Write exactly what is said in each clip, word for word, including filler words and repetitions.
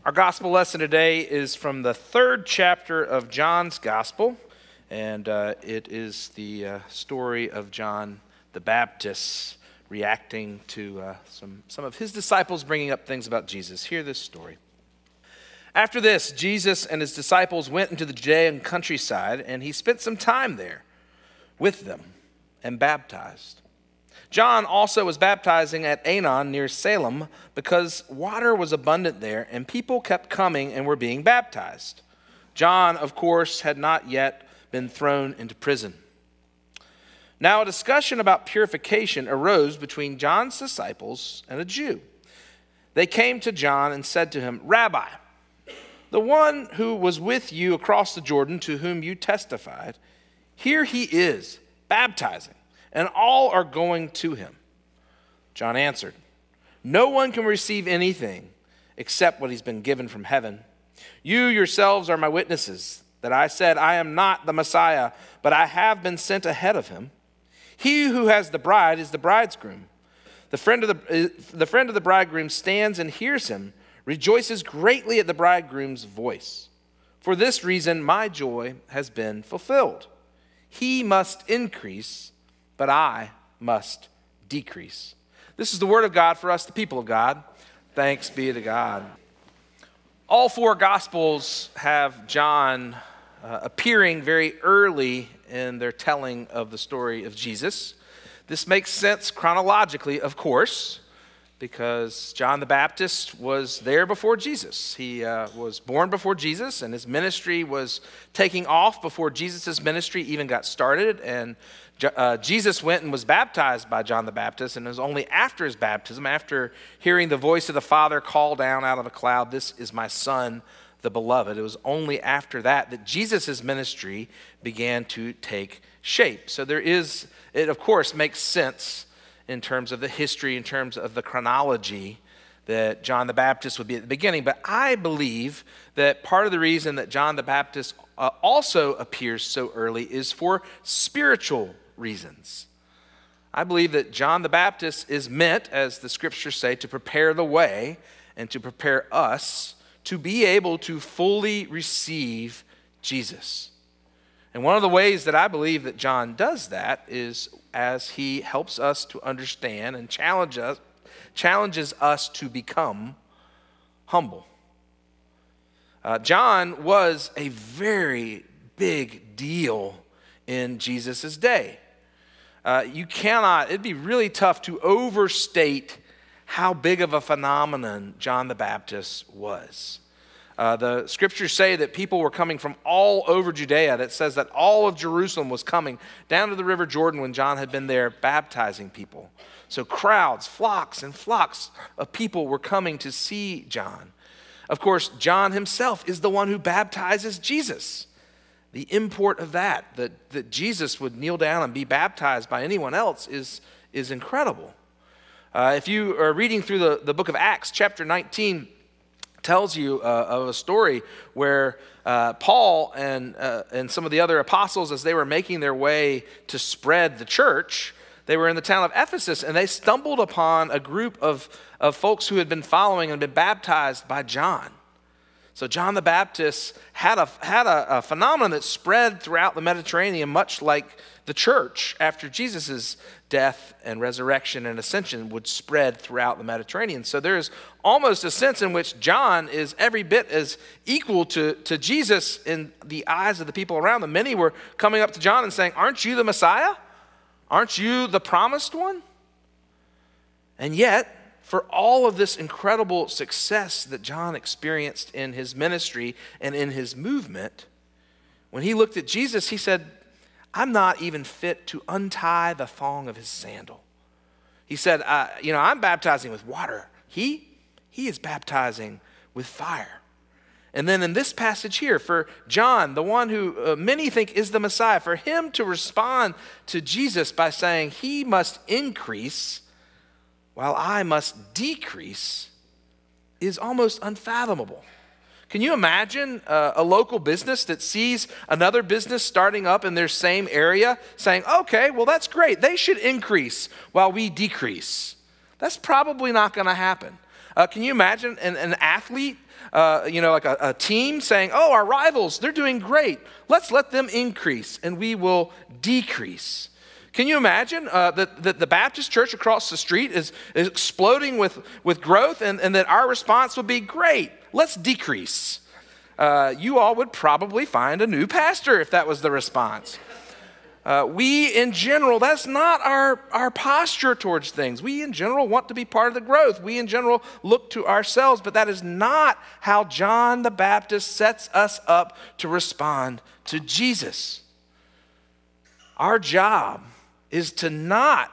Our gospel lesson today is from the third chapter of John's gospel, and uh, it is the uh, story of John the Baptist reacting to uh, some, some of his disciples bringing up things about Jesus. Hear this story. After this, Jesus and his disciples went into the Judean countryside, and he spent some time there with them and baptized. John also was baptizing at Aenon near Salem because water was abundant there and people kept coming and were being baptized. John, of course, had not yet been thrown into prison. Now a discussion about purification arose between John's disciples and a Jew. They came to John and said to him, "Rabbi, the one who was with you across the Jordan to whom you testified, here he is, baptizing, and all are going to him." John answered, "No one can receive anything except what he's been given from heaven. You yourselves are my witnesses that I said I am not the Messiah, but I have been sent ahead of him. He who has the bride is the bridegroom. The friend of the, the friend of the bridegroom stands and hears him, rejoices greatly at the bridegroom's voice. For this reason my joy has been fulfilled. He must increase, but I must decrease." This is the word of God for us, the people of God. Thanks be to God. All four Gospels have John uh, appearing very early in their telling of the story of Jesus. This makes sense chronologically, of course, because John the Baptist was there before Jesus. He uh, was born before Jesus, and his ministry was taking off before Jesus' ministry even got started. And uh, Jesus went and was baptized by John the Baptist, and it was only after his baptism, after hearing the voice of the Father call down out of a cloud, "This is my Son, the beloved." It was only after that that Jesus' ministry began to take shape. So there is, it of course makes sense in terms of the history, in terms of the chronology, that John the Baptist would be at the beginning. But I believe that part of the reason that John the Baptist uh, also appears so early is for spiritual reasons. I believe that John the Baptist is meant, as the scriptures say, to prepare the way and to prepare us to be able to fully receive Jesus. And one of the ways that I believe that John does that is as he helps us to understand and challenge us, challenges us to become humble. Uh, John was a very big deal in Jesus' day. Uh, you cannot, it'd be really tough to overstate how big of a phenomenon John the Baptist was. Uh, the scriptures say that people were coming from all over Judea. That says that all of Jerusalem was coming down to the River Jordan when John had been there baptizing people. So crowds, flocks and flocks of people were coming to see John. Of course, John himself is the one who baptizes Jesus. The import of that, that, that Jesus would kneel down and be baptized by anyone else is, is incredible. Uh, if you are reading through the, the book of Acts, chapter nineteen, tells you uh, of a story where uh, Paul and uh, and some of the other apostles, as they were making their way to spread the church, they were in the town of Ephesus, and they stumbled upon a group of, of folks who had been following and been baptized by John. So John the Baptist had a had a, a phenomenon that spread throughout the Mediterranean, much like the church after Jesus' death and resurrection and ascension would spread throughout the Mediterranean. So there is almost a sense in which John is every bit as equal to, to Jesus in the eyes of the people around them. Many were coming up to John and saying, "Aren't you the Messiah? Aren't you the promised one?" And yet, for all of this incredible success that John experienced in his ministry and in his movement, when he looked at Jesus, he said, "I'm not even fit to untie the thong of his sandal." He said, uh, you know, "I'm baptizing with water. He, he is baptizing with fire." And then in this passage here, for John, the one who uh, many think is the Messiah, for him to respond to Jesus by saying, "He must increase while I must decrease," is almost unfathomable. Can you imagine uh, a local business that sees another business starting up in their same area saying, "Okay, well, that's great. They should increase while we decrease"? That's probably not going to happen. Uh, can you imagine an, an athlete uh, you know, like a, a team saying, oh, our rivals, they're doing great. Let's let them increase and we will decrease. Can you imagine uh, that, that the Baptist church across the street is, is exploding with, with growth and, and that our response would be, great, let's decrease? Uh, you all would probably find a new pastor if that was the response. Uh, we in general, that's not our, our posture towards things. We in general want to be part of the growth. We in general look to ourselves, but that is not how John the Baptist sets us up to respond to Jesus. Our job is to not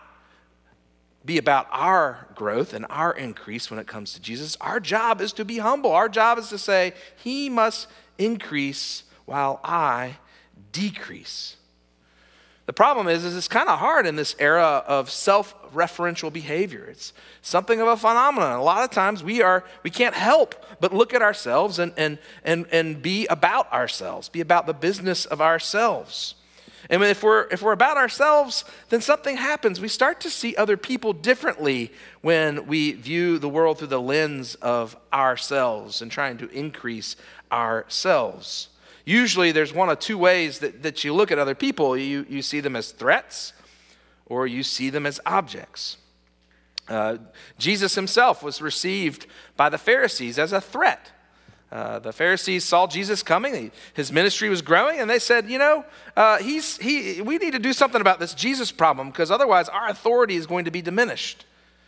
be about our growth and our increase when it comes to Jesus. Our job is to be humble. Our job is to say, he must increase while I decrease. The problem is, is it's kind of hard in this era of self-referential behavior. It's something of a phenomenon. A lot of times we are we can't help but look at ourselves and and and and be about ourselves, be about the business of ourselves. And if we're if we're about ourselves, then something happens. We start to see other people differently when we view the world through the lens of ourselves and trying to increase ourselves. Usually there's one of two ways that, that you look at other people. You, you see them as threats or you see them as objects. Uh, Jesus himself was received by the Pharisees as a threat. Uh, the Pharisees saw Jesus coming. He, his ministry was growing, and they said, you know, uh, he's, he, we need to do something about this Jesus problem because otherwise our authority is going to be diminished.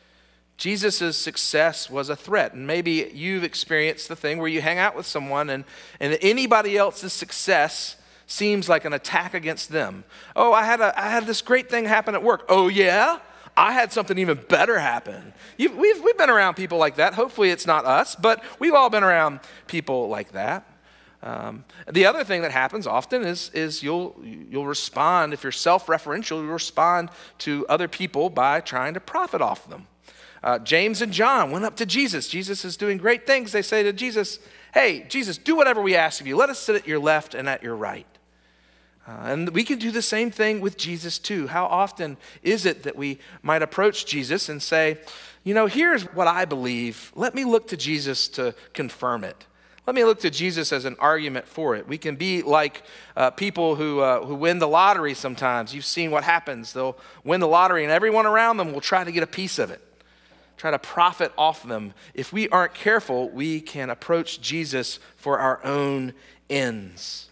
Jesus' success was a threat, and maybe you've experienced the thing where you hang out with someone and, and anybody else's success seems like an attack against them. Oh, I had, a, I had this great thing happen at work. Oh, yeah? I had something even better happen. You've, we've, we've been around people like that. Hopefully it's not us, but we've all been around people like that. Um, the other thing that happens often is, is you'll, you'll respond, if you're self-referential, you'll respond to other people by trying to profit off them. Uh, James and John went up to Jesus. Jesus is doing great things. They say to Jesus, hey, Jesus, do whatever we ask of you. Let us sit at your left and at your right. Uh, and we can do the same thing with Jesus too. How often is it that we might approach Jesus and say, you know, here's what I believe. Let me look to Jesus to confirm it. Let me look to Jesus as an argument for it. We can be like uh, people who, uh, who win the lottery sometimes. You've seen what happens. They'll win the lottery and everyone around them will try to get a piece of it, try to profit off them. If we aren't careful, we can approach Jesus for our own ends.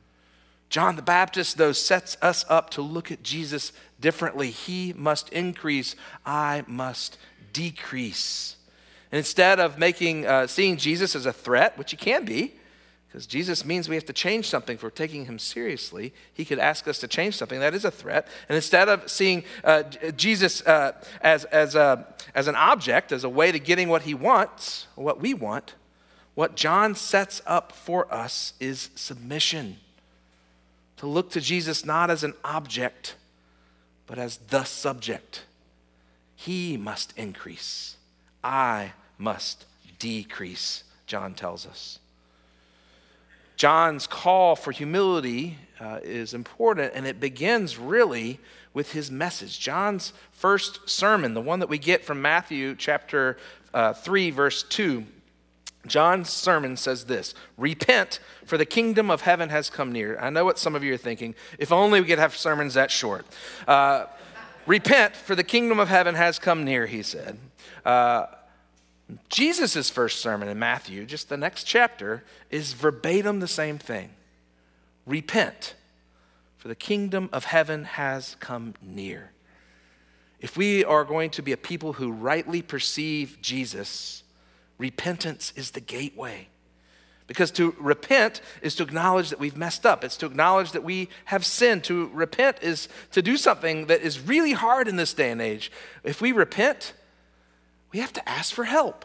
John the Baptist, though, sets us up to look at Jesus differently. He must increase, I must decrease. And instead of making uh, seeing Jesus as a threat, which he can be, because Jesus means we have to change something for taking him seriously, he could ask us to change something. That is a threat. And instead of seeing uh, Jesus uh, as, as, a, as an object, as a way to getting what he wants, what we want, what John sets up for us is submission. To look to Jesus not as an object, but as the subject. He must increase. I must decrease, John tells us. John's call for humility uh, is important, and it begins really with his message. John's first sermon, the one that we get from Matthew chapter uh, three, verse two, John's sermon says this: repent, for the kingdom of heaven has come near. I know what some of you are thinking. If only we could have sermons that short. Uh, repent, for the kingdom of heaven has come near, he said. Uh, Jesus' first sermon in Matthew, just the next chapter, is verbatim the same thing. Repent, for the kingdom of heaven has come near. If we are going to be a people who rightly perceive Jesus, repentance is the gateway. Because to repent is to acknowledge that we've messed up. It's to acknowledge that we have sinned. To repent is to do something that is really hard in this day and age. If we repent, we have to ask for help.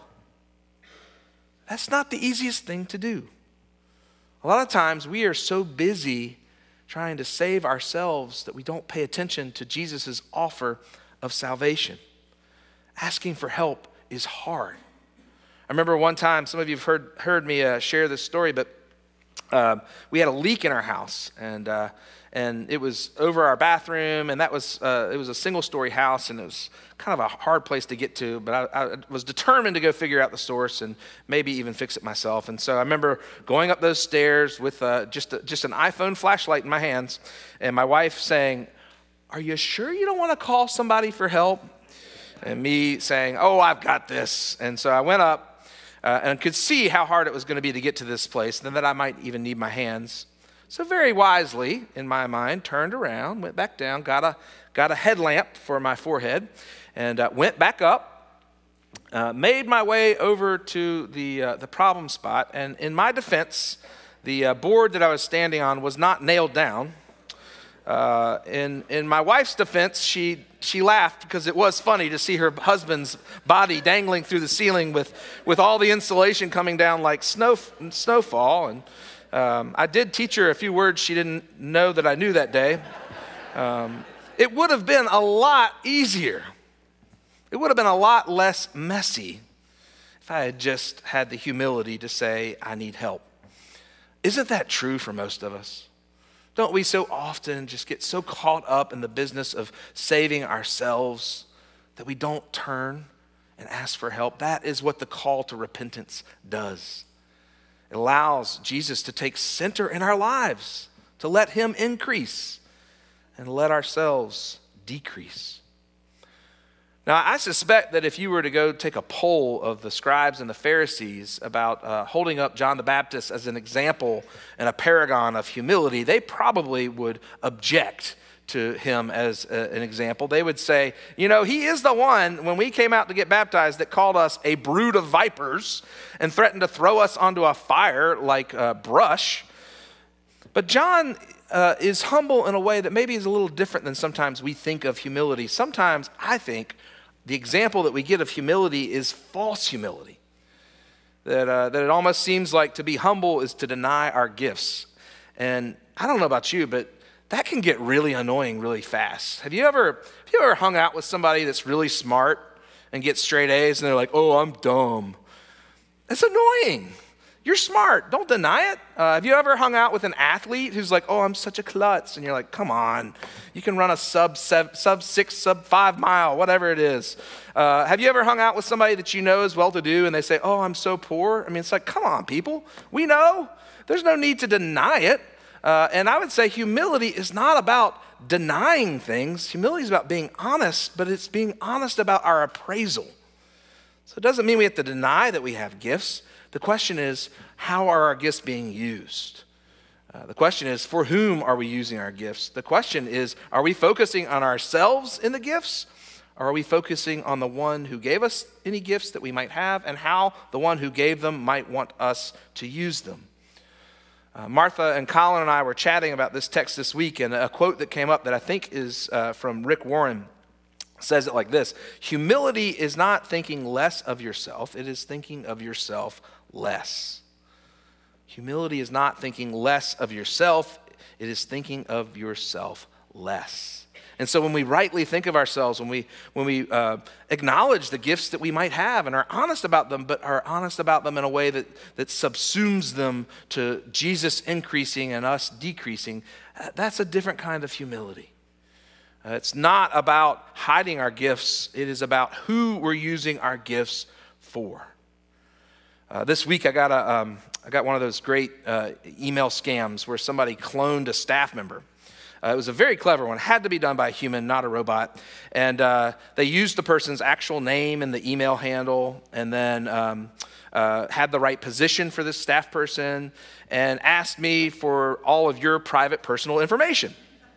That's not the easiest thing to do. A lot of times we are so busy trying to save ourselves that we don't pay attention to Jesus' offer of salvation. Asking for help is hard. I remember one time, some of you have heard, heard me uh, share this story, but uh, we had a leak in our house, and uh, and it was over our bathroom, and that was uh, it was a single-story house, and it was kind of a hard place to get to, but I, I was determined to go figure out the source and maybe even fix it myself. And so I remember going up those stairs with uh, just, a, just an iPhone flashlight in my hands, and my wife saying, "Are you sure you don't want to call somebody for help?" And me saying, "Oh, I've got this." And so I went up uh, and could see how hard it was going to be to get to this place, and that I might even need my hands. So very wisely, in my mind, turned around, went back down, got a, got a headlamp for my forehead, and uh, went back up, uh, made my way over to the, uh, the problem spot. And in my defense, the uh, board that I was standing on was not nailed down. Uh, in, in my wife's defense, she, she laughed because it was funny to see her husband's body dangling through the ceiling with, with all the insulation coming down like snow, snowfall. And um, I did teach her a few words she didn't know that I knew that day. Um, it would have been a lot easier. It would have been a lot less messy if I had just had the humility to say, "I need help." Isn't that true for most of us? Don't we so often just get so caught up in the business of saving ourselves that we don't turn and ask for help? That is what the call to repentance does. It allows Jesus to take center in our lives, to let him increase and let ourselves decrease. Now, I suspect that if you were to go take a poll of the scribes and the Pharisees about uh, holding up John the Baptist as an example and a paragon of humility, they probably would object to him as a, an example. They would say, you know, he is the one, when we came out to get baptized, that called us a brood of vipers and threatened to throw us onto a fire like uh, brush. But John uh, is humble in a way that maybe is a little different than sometimes we think of humility. Sometimes, I think, the example that we get of humility is false humility. That, uh, that it almost seems like to be humble is to deny our gifts. And I don't know about you, but that can get really annoying really fast. Have you ever, have you ever hung out with somebody that's really smart and gets straight A's and they're like, "Oh, I'm dumb"? That's annoying. You're smart. Don't deny it. Uh, have you ever hung out with an athlete who's like, "Oh, I'm such a klutz"? And you're like, "Come on. You can run a sub seven, sub six, sub five mile, whatever it is." Uh, have you ever hung out with somebody that you know is well-to-do and they say, "Oh, I'm so poor"? I mean, it's like, come on, people. We know. There's no need to deny it. Uh, and I would say humility is not about denying things. Humility is about being honest, but it's being honest about our appraisal. So it doesn't mean we have to deny that we have gifts. The question is, how are our gifts being used? Uh, the question is, for whom are we using our gifts? The question is, are we focusing on ourselves in the gifts? Or are we focusing on the one who gave us any gifts that we might have and how the one who gave them might want us to use them? Uh, Martha and Colin and I were chatting about this text this week, and a quote that came up that I think is uh, from Rick Warren says it like this: "Humility is not thinking less of yourself, it is thinking of yourself less." Humility is not thinking less of yourself, it is thinking of yourself less. And so when we rightly think of ourselves, when we when we uh, acknowledge the gifts that we might have and are honest about them, but are honest about them in a way that, that subsumes them to Jesus increasing and us decreasing, that's a different kind of humility. Uh, it's not about hiding our gifts. It is about who we're using our gifts for. Uh, this week I got a um, I got one of those great uh, email scams where somebody cloned a staff member. Uh, it was a very clever one. It had to be done by a human, not a robot. And uh, they used the person's actual name and the email handle, and then um, uh, had the right position for this staff person, and asked me for all of your private personal information.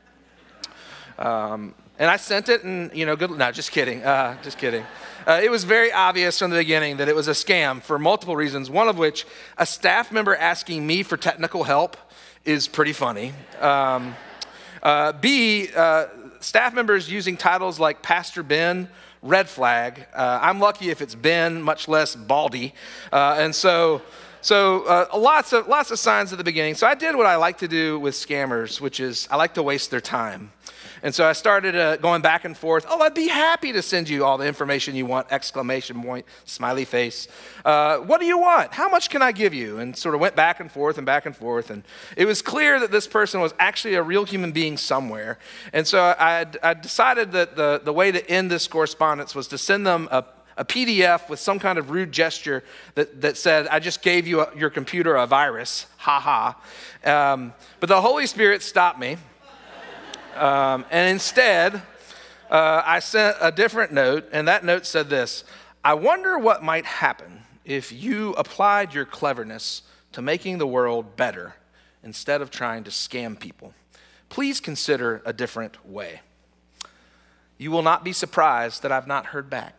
Um, and I sent it, and, you know, good, no, just kidding, uh, just kidding. Uh, it was very obvious from the beginning that it was a scam for multiple reasons, one of which, a staff member asking me for technical help is pretty funny. Um, uh, B, uh, staff members using titles like Pastor Ben, red flag. Uh, I'm lucky if it's Ben, much less Baldy. Uh, and so... So uh, lots of lots of signs at the beginning. So I did what I like to do with scammers, which is I like to waste their time. And so I started uh, going back and forth. Oh, I'd be happy to send you all the information you want, exclamation point, smiley face. Uh, what do you want? How much can I give you? And sort of went back and forth and back and forth. And it was clear that this person was actually a real human being somewhere. And so I, I decided that the, the way to end this correspondence was to send them a a P D F with some kind of rude gesture that, that said, I just gave you a, your computer a virus, ha ha. Um, but the Holy Spirit stopped me. Um, and instead, uh, I sent a different note, and that note said this: I wonder what might happen if you applied your cleverness to making the world better instead of trying to scam people. Please consider a different way. You will not be surprised that I've not heard back.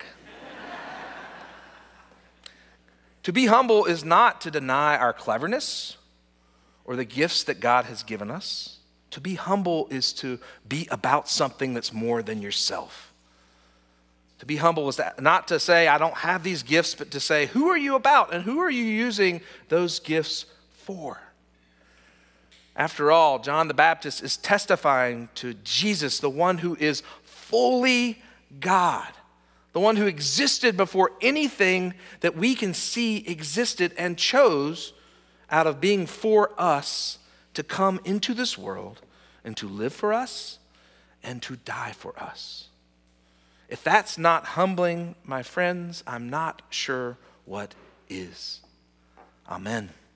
To be humble is not to deny our cleverness or the gifts that God has given us. To be humble is to be about something that's more than yourself. To be humble is not to say, I don't have these gifts, but to say, who are you about and who are you using those gifts for? After all, John the Baptist is testifying to Jesus, the one who is fully God. The one who existed before anything that we can see existed and chose out of being for us to come into this world and to live for us and to die for us. If that's not humbling, my friends, I'm not sure what is. Amen.